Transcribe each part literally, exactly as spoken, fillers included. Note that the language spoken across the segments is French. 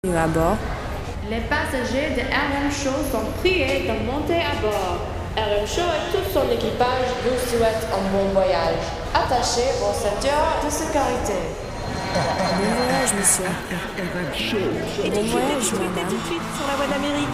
À bord. Les passagers de R M Show sont priés de monter à bord. R M Show et tout son équipage vous souhaitent un bon voyage. Attachez vos ceintures de sécurité. Bon voyage, monsieur. Bon voyage, madame. Tout de suite sur la voie d'Amérique.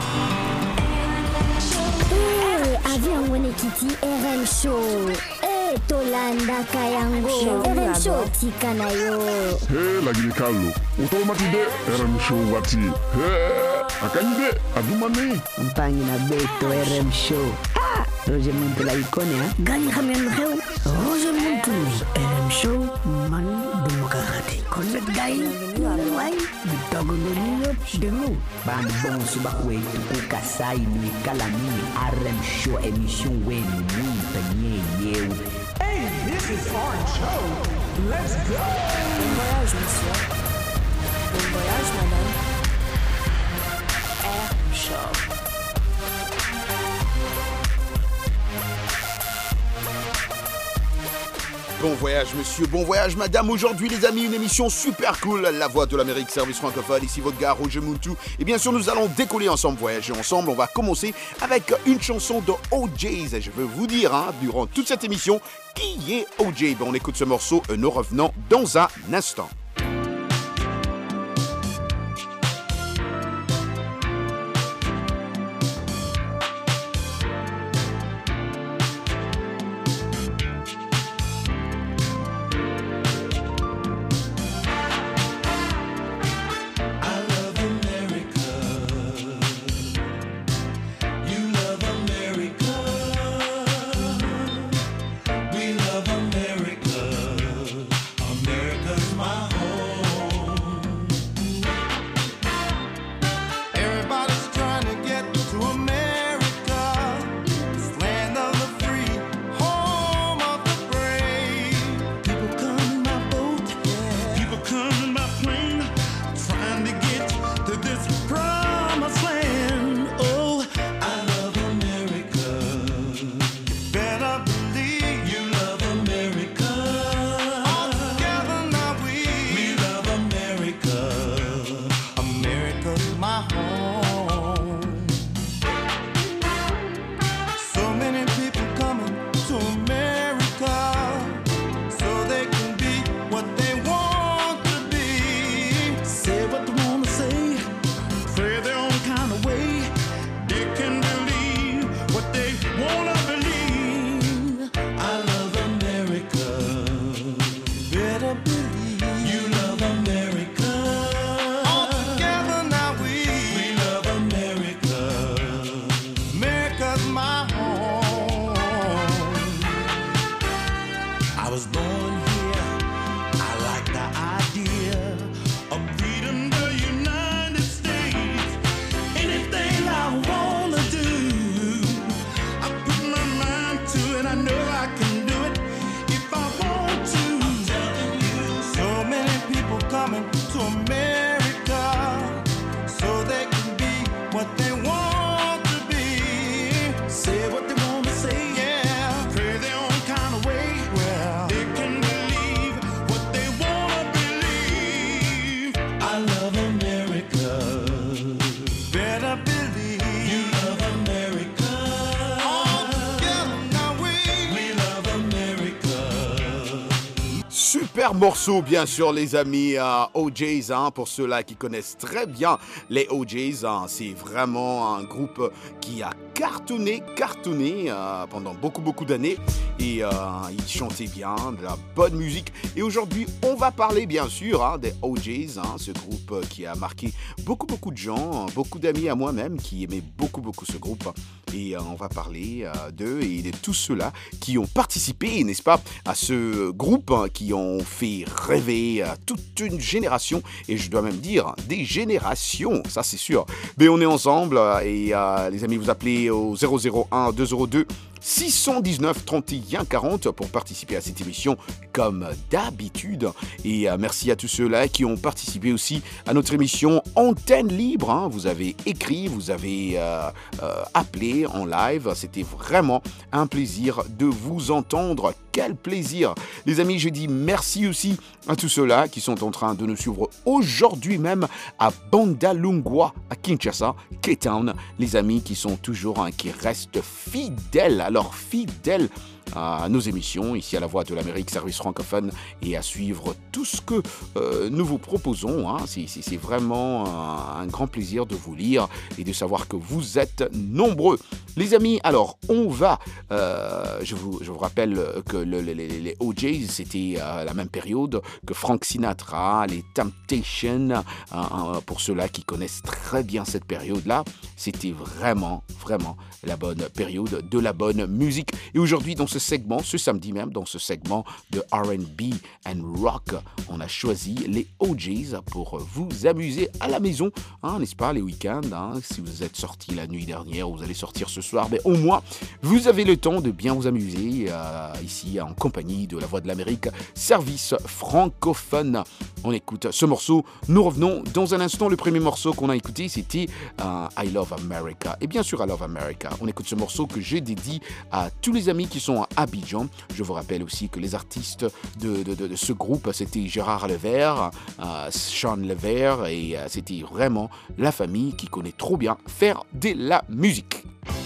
Eh, avion Wenekiti R M Show. Eh, Tolanda Kayango. R M Show tikanayo. He, lagi Carlo. Utomatide R M Show wati. He, akanyide adumani. Mpangi na beto R M Show. Ah, Roger Muntu la ikone ha. Gani kami mkheu. Roger Muntu R M Show man demokrati. Connect guy. Why? Bitago no demo. Band bon subakwe tuku kasai ni kalami R M Show émission wen ni tanye yeu. Hey, this is Orange Show. Let's go. Bon voyage, monsieur. Bon voyage, madame. R M Show. Bon voyage monsieur, bon voyage madame. Aujourd'hui les amis, une émission super cool, La Voix de l'Amérique, service francophone. Ici votre gars Roger Muntu. Et bien sûr nous allons décoller ensemble, voyager ensemble. On va commencer avec une chanson de O J's. Et je veux vous dire, hein, durant toute cette émission, qui est O J? Ben, on écoute ce morceau, euh, nous revenons dans un instant. Super morceau, bien sûr, les amis, euh, O J's, hein, pour ceux-là qui connaissent très bien les O J's, hein, c'est vraiment un groupe qui a cartonné, cartonné euh, pendant beaucoup, beaucoup d'années. Et euh, ils chantaient bien, de la bonne musique. Et aujourd'hui, on va parler, bien sûr, hein, des O J's, hein, ce groupe qui a marqué beaucoup, beaucoup de gens, beaucoup d'amis à moi-même qui aimaient beaucoup, beaucoup ce groupe. Et euh, on va parler euh, d'eux et de tous ceux-là qui ont participé, n'est-ce pas, à ce groupe, hein, qui ont fait rêver euh, toute une génération. Et je dois même dire, des générations, ça c'est sûr. Mais on est ensemble euh, et euh, les amis, vous appelez au zéro zéro un deux zéro deux six un neuf, trente et un, quarante pour participer à cette émission comme d'habitude. Et euh, merci à tous ceux-là qui ont participé aussi à notre émission Antenne Libre. Hein. Vous avez écrit, vous avez euh, euh, appelé en live. C'était vraiment un plaisir de vous entendre. Quel plaisir. Les amis, je dis merci aussi à tous ceux-là qui sont en train de nous suivre aujourd'hui même à Bandalungwa, à Kinshasa, K-Town. Les amis qui sont toujours, hein, qui restent fidèles, alors fidèles à nos émissions ici à la Voix de l'Amérique, service francophone, et à suivre tout ce que euh, nous vous proposons. Hein. C'est, c'est, c'est vraiment un, un grand plaisir de vous lire et de savoir que vous êtes nombreux. Les amis, alors on va, euh, je, vous, je vous rappelle que le, les, les, les O Js, c'était euh, la même période que Frank Sinatra, les Temptations, euh, euh, pour ceux-là qui connaissent très bien cette période-là, c'était vraiment, vraiment la bonne période de la bonne musique. Et aujourd'hui, dans ce segment, ce samedi même, dans ce segment de R and B and rock, on a choisi les O Js pour vous amuser à la maison, hein, n'est-ce pas, les week-ends, hein, si vous êtes sortis la nuit dernière, vous allez sortir ce soir, mais au moins, vous avez le temps de bien vous amuser euh, ici en compagnie de la Voix de l'Amérique, service francophone. On écoute ce morceau, nous revenons dans un instant. Le premier morceau qu'on a écouté, c'était euh, I Love America. Et bien sûr, I Love America. On écoute ce morceau que j'ai dédié à tous les amis qui sont à Abidjan. Je vous rappelle aussi que les artistes de, de, de, de ce groupe, c'était Gérard Levert, euh, Sean Levert, et euh, c'était vraiment la famille qui connaît trop bien faire de la musique.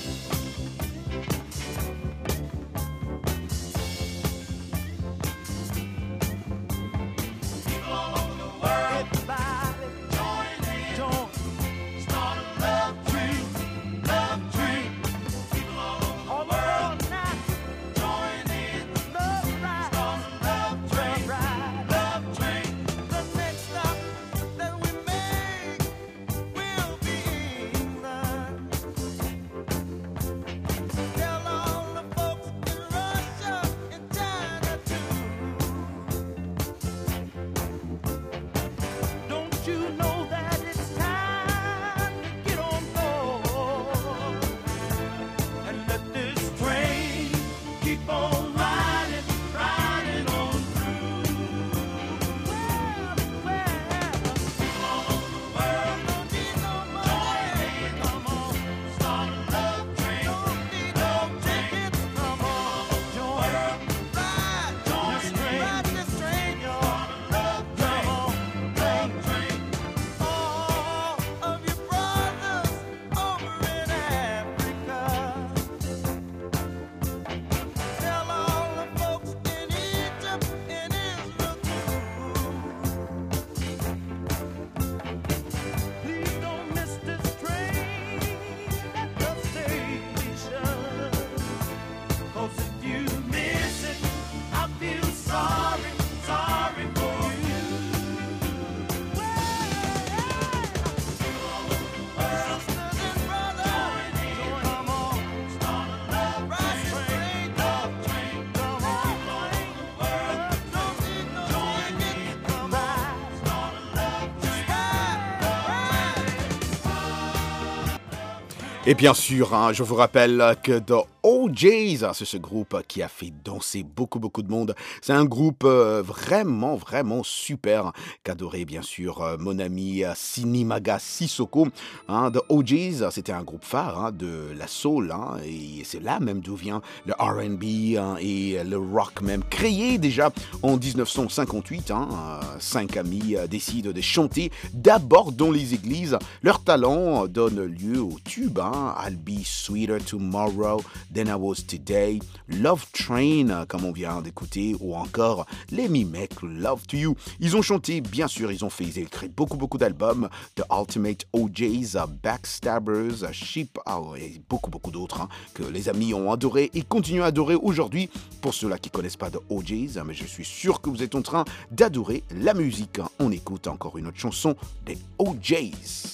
Et bien sûr, hein, je vous rappelle que The O Js, c'est ce groupe qui a fait danser beaucoup, beaucoup de monde. C'est un groupe euh, vraiment, vraiment super, qu'adorait bien sûr euh, mon ami euh, Sinimaga Sissoko. Hein, The O Js, c'était un groupe phare hein, de la soul, hein, et c'est là même d'où vient le R and B hein, et le rock même, créé déjà en dix-neuf cent cinquante-huit. Hein, euh, cinq amis euh, décident de chanter d'abord dans les églises. Leur talent donne lieu au tube, hein, I'll Be Sweeter Tomorrow Than I Was Today, Love Train, comme on vient d'écouter, ou encore Let Me Make Love to You. Ils ont chanté, bien sûr, ils ont fait, ils ont créé beaucoup, beaucoup d'albums, The Ultimate O Js, Backstabbers, Sheep, oh, et beaucoup, beaucoup d'autres hein, que les amis ont adoré et continuent à adorer aujourd'hui. Pour ceux-là qui ne connaissent pas The O Js, mais je suis sûr que vous êtes en train d'adorer la musique. On écoute encore une autre chanson des O Js.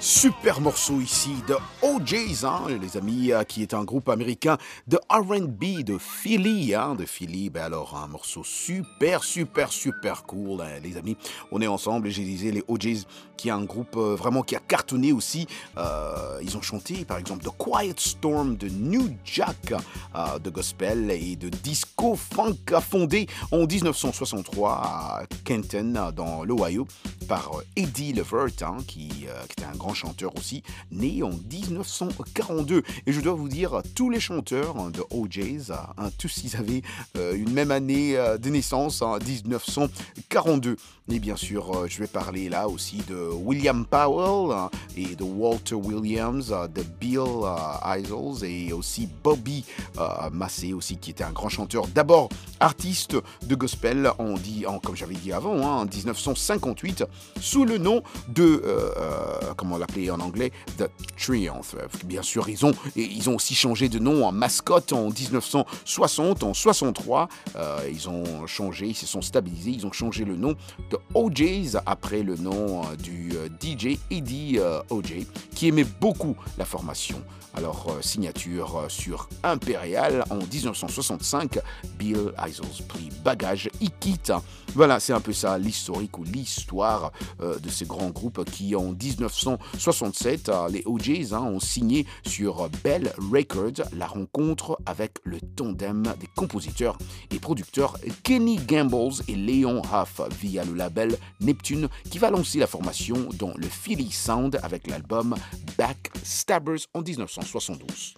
Super morceau ici de O J's, hein, les amis, euh, qui est un groupe américain de R and B de Philly, hein, de Philly. Ben alors, un morceau super, super, super cool, hein, les amis. On est ensemble et j'ai disais les O J's, qui est un groupe euh, vraiment qui a cartonné aussi. Euh, ils ont chanté, par exemple, The Quiet Storm de New Jack, euh, de gospel et de disco funk, fondé en dix-neuf cent soixante-trois à Kenton, dans l'Ohio, par euh, Eddie Levert, hein, qui, euh, qui était un grand chanteur aussi, né en dix-neuf cent quarante-deux. Et je dois vous dire, tous les chanteurs hein, de O J's, hein, tous ils avaient euh, une même année euh, de naissance, hein, dix-neuf cent quarante-deux. Et bien sûr, euh, je vais parler là aussi de William Powell hein, et de Walter Williams, euh, de Bill euh, Isles et aussi Bobby euh, Massey aussi, qui était un grand chanteur. D'abord, artiste de gospel, on dit, en, comme j'avais dit avant, hein, en dix-neuf cent cinquante-huit, sous le nom de, euh, euh, comment on l'appelait en anglais, The Triumph. Bien sûr, ils ont, ils ont aussi changé de nom en mascotte en dix-neuf cent soixante, en soixante-trois. Euh, ils ont changé, ils se sont stabilisés, ils ont changé le nom de O J's après le nom euh, du euh, D J Eddie euh, O J, qui aimait beaucoup la formation. Alors, euh, signature euh, sur Impérial en dix-neuf cent soixante-cinq, Bill Isles prit bagage, il quitte. Voilà, c'est un peu ça l'historique ou l'histoire euh, de ces grands groupes qui, en dix-neuf cent soixante-sept, euh, les O J's hein, ont signé sur Bell Records la rencontre avec le tandem des compositeurs et producteurs Kenny Gambles et Léon Huff via le label Neptune, qui va lancer la formation dans le Philly Sound avec l'album Backstabbers en dix-neuf cent soixante-douze.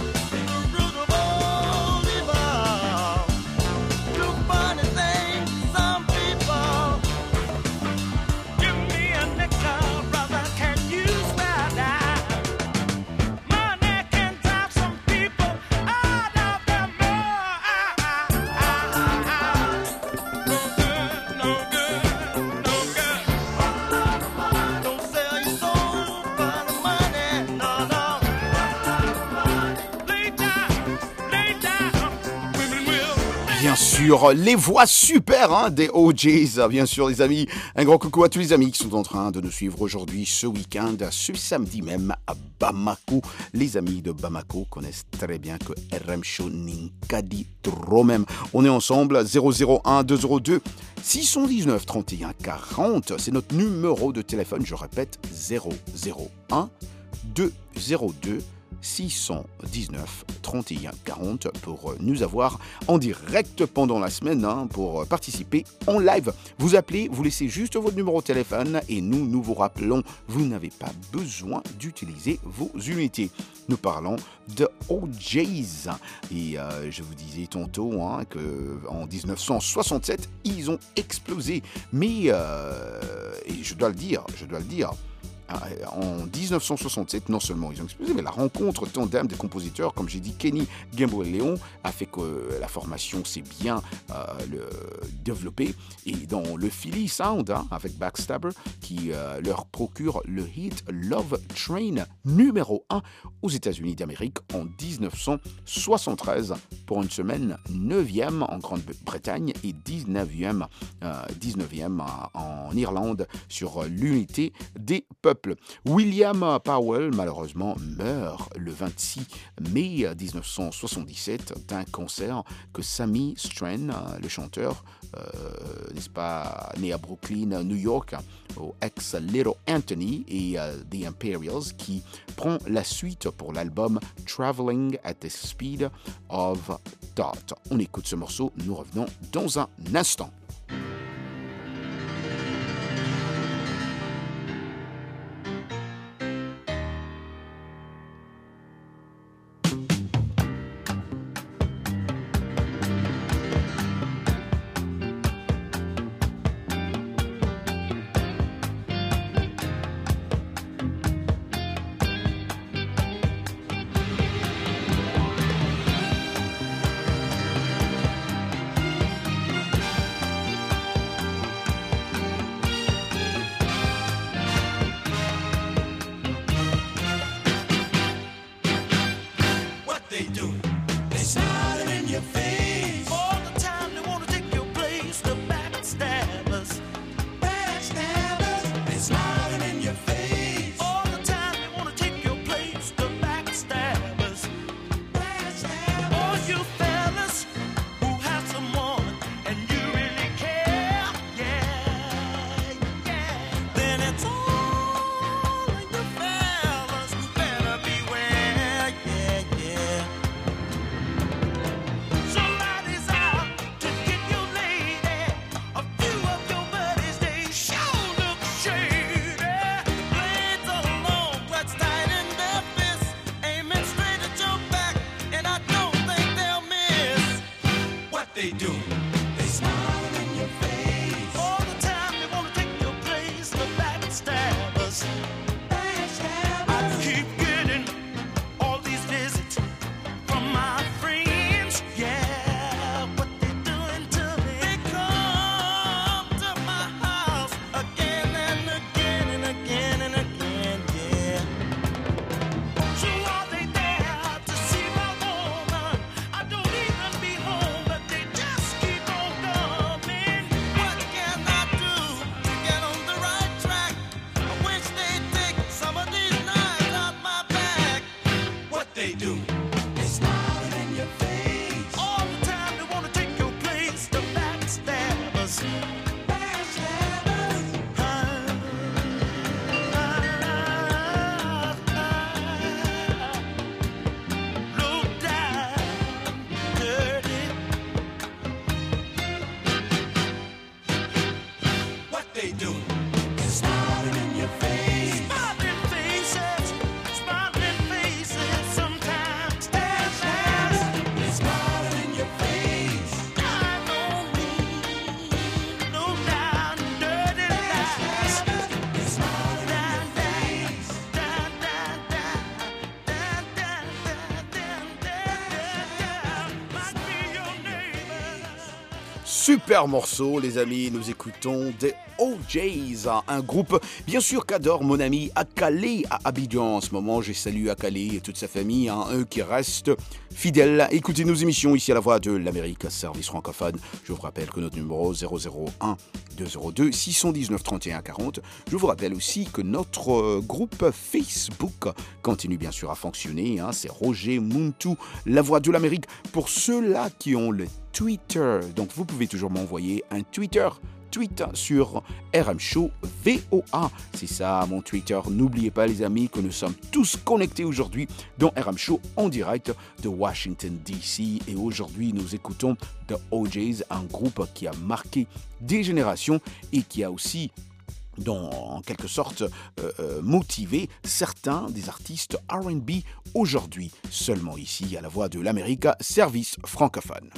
Funny thing, Bien sûr, les voix super hein, des O Js, bien sûr les amis. Un grand coucou à tous les amis qui sont en train de nous suivre aujourd'hui, ce week-end, ce samedi même à Bamako. Les amis de Bamako connaissent très bien que R M Show Ninkadi trop même. On est ensemble, zéro zéro un deux zéro deux six un neuf trente et un quarante. C'est notre numéro de téléphone, je répète, zéro zéro un deux zéro deux six un neuf trente et un quarante pour nous avoir en direct pendant la semaine hein, pour participer en live. Vous appelez, vous laissez juste votre numéro de téléphone et nous, nous vous rappelons, vous n'avez pas besoin d'utiliser vos unités. Nous parlons de O Js et euh, je vous disais tantôt hein, qu'en dix-neuf cent soixante-sept, ils ont explosé. Mais, euh, et je dois le dire, je dois le dire, en dix-neuf cent soixante-sept, non seulement ils ont explosé, mais la rencontre tandem des compositeurs, comme j'ai dit, Kenny Gamboa-Léon, a fait que la formation s'est bien euh, le, développée. Et dans le Philly Sound, hein, avec Backstabber, qui euh, leur procure le hit Love Train numéro un aux États-Unis d'Amérique en dix-neuf cent soixante-treize, pour une semaine neuvième en Grande-Bretagne et dix-neuvième, euh, dix-neuvième en Irlande sur l'unité des peuples. William Powell, malheureusement, meurt le vingt-six mai dix-neuf cent soixante-dix-sept d'un cancer que Sammy Stren, le chanteur, euh, n'est-ce pas, né à Brooklyn, New York, au ex-Little Anthony et uh, The Imperials, qui prend la suite pour l'album Traveling at the Speed of Thought. On écoute ce morceau, nous revenons dans un instant. What can I do to get on the right track? I wish they'd take Super morceau, les amis. Nous écoutons des O Js, un groupe bien sûr qu'adore mon ami Akale à Abidjan. En ce moment, je salue Akale et toute sa famille, hein, eux qui restent fidèles. Écoutez nos émissions ici à la Voix de l'Amérique, service francophone. Je vous rappelle que notre numéro zéro zéro un deux zéro deux six un neuf trente et un quarante. Je vous rappelle aussi que notre euh, groupe Facebook continue bien sûr à fonctionner. Hein, c'est Roger Muntu, la Voix de l'Amérique. Pour ceux-là qui ont le Twitter, donc vous pouvez toujours m'envoyer un Twitter. Tweet sur R M Show V O A. C'est ça mon Twitter. N'oubliez pas les amis que nous sommes tous connectés aujourd'hui dans R M Show en direct de Washington D C. Et aujourd'hui nous écoutons The O Js, un groupe qui a marqué des générations et qui a aussi dans, en quelque sorte euh, euh, motivé certains des artistes R and B aujourd'hui seulement ici à la Voix de l'Amérique, service francophone.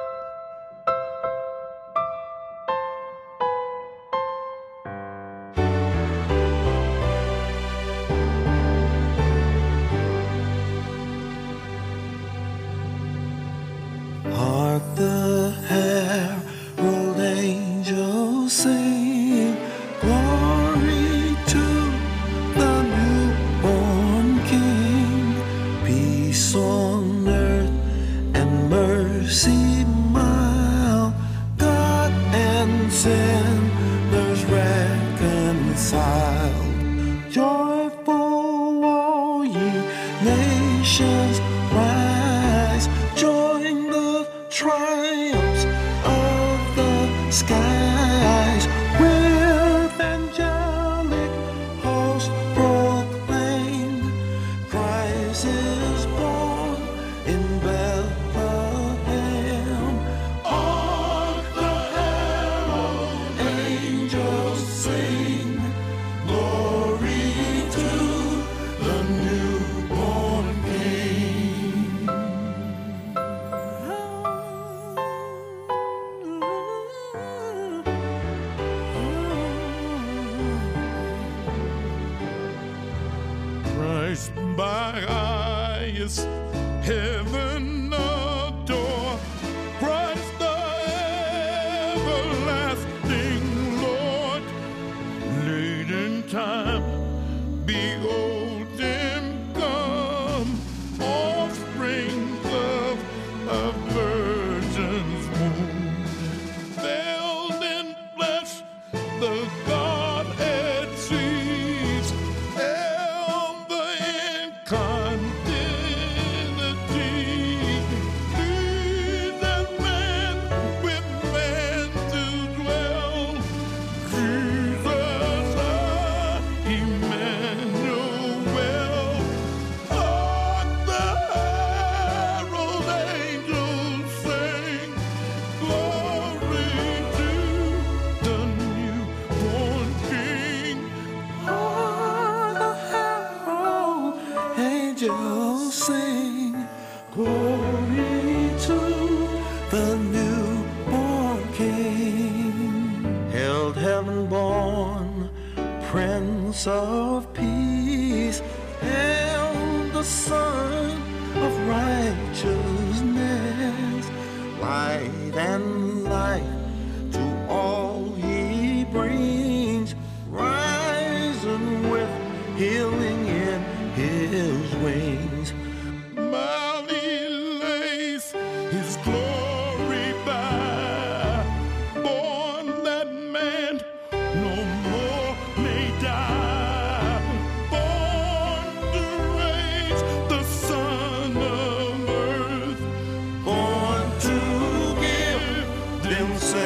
The herald angels sing, glory to the newborn King, peace on earth and mercy mild, God and sinners reconciled. Joyful all ye nations rise, join the triumphs of the skies, with angelic hosts proclaim, Christ is born in Bethlehem. Hark the herald angels sing, glory to the newborn King. Christ by highest heaven adore, Christ the everlasting Lord. Late in time, behold him come, offspring of a virgin's womb, veiled in flesh, the Godhead sees. Angels sing, glory to the newborn King. Hailed heaven born, Prince of Peace, hail the Son of righteousness, light and life to all he brings, rising with healing in his wings. Mighty lays his glory by, born that man no more may die, born to raise the Son of earth, born to give them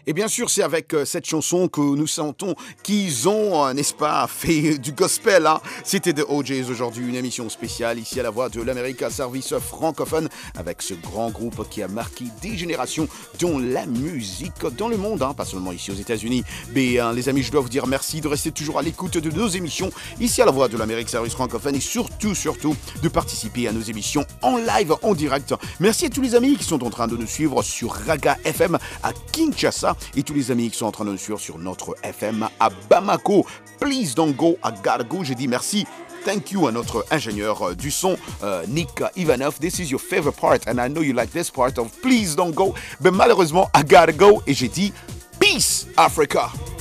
Et bien sûr, c'est avec euh, cette chanson que nous sentons qu'ils ont, euh, n'est-ce pas, fait du gospel. Hein. C'était The O Js aujourd'hui, une émission spéciale ici à la Voix de l'Amérique, à service francophone, avec ce grand groupe qui a marqué des générations dans la musique dans le monde, hein, pas seulement ici aux États-Unis. Mais euh, les amis, je dois vous dire merci de rester toujours à l'écoute de nos émissions ici à la Voix de l'Amérique, service francophone, et surtout, surtout, de participer à nos émissions en live, en direct. Merci à tous les amis qui sont en train de nous suivre sur Raga F M à Kinshasa, et tous les amis qui sont en train de nous suivre sur notre F M à Bamako. Please don't go, I gotta go. J'ai dit merci. Thank you à notre ingénieur du son, uh, Nick Ivanov. This is your favorite part, and I know you like this part of Please Don't Go. Mais malheureusement, I gotta go. Et j'ai dit, Peace, Africa.